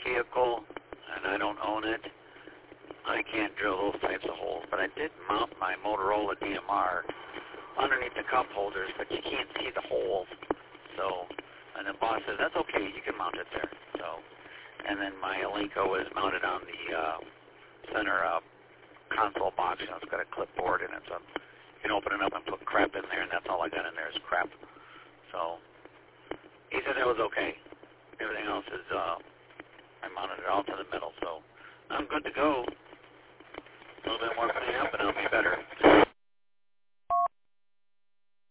vehicle, and I don't own it, I can't drill those types of holes. But I did mount my Motorola DMR underneath the cup holders, but you can't see the holes. So, and the boss says, that's okay, you can mount it there. So, and then my Elenco is mounted on the center console box. You know, it's got a clipboard in it, so you can open it up and put crap in there, and that's all I got in there is crap. So, he said that was okay. Everything else is, I mounted it all to the middle, so I'm good to go. A little bit more cleanup, and I'll be better.